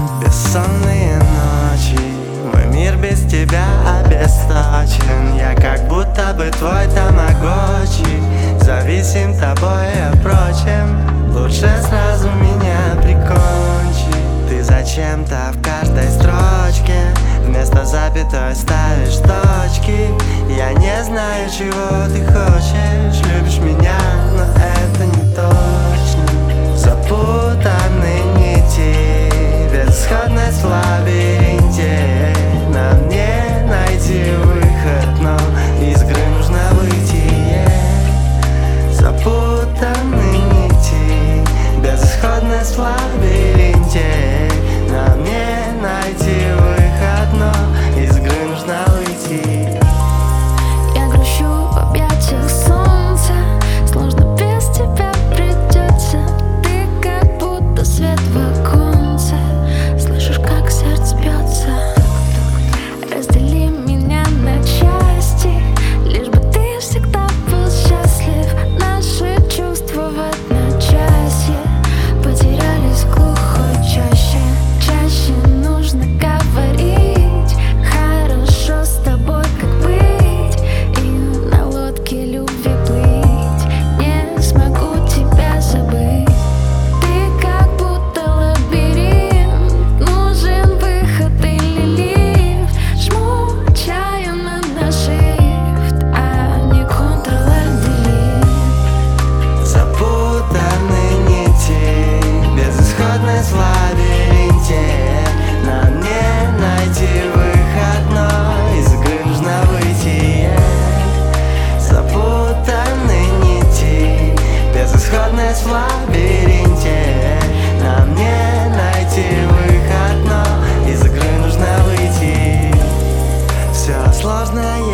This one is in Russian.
Бессонные ночи, мой мир без тебя обесточен. Я как будто бы твой тамагочи, зависим тобой о прочем. Лучше сразу меня прикончи. Ты зачем-то в каждой строчке вместо запятой ставишь точки. Я не знаю, чего ты хочешь. Любишь меня, но это не точно. Запутанные нити, безысходность в лабиринте. Нам не найти выход, но из игры нужно выйти. Запутанные нити, безысходность в лабиринте. Нам не найти выход, но из игры нужно выйти. Я грущу в объятиях солнца, сложно без тебя придется. Ты как будто свет в оконце, слышишь, как сердце бьется. Раздели меня на части, лишь бы ты всегда был счастлив. Наши чувства в одночасье потерялись в глухой чаще. Чаще нужно говорить, хорошо с тобой как быть, и на лодке любви плыть. Не смогу тебя забыть. Ты как будто лабиринт, нужен выход или лифт. Жму отчаянно на shift, а не Ctrl-Alt-Delete. Запутанные нити, безысходность в лабиринте. Нам не найти выход, но из игры нужно выйти. Запутанные нити, безысходность в лабиринте. Нам не найти выход, но из игры нужно выйти. Все сложное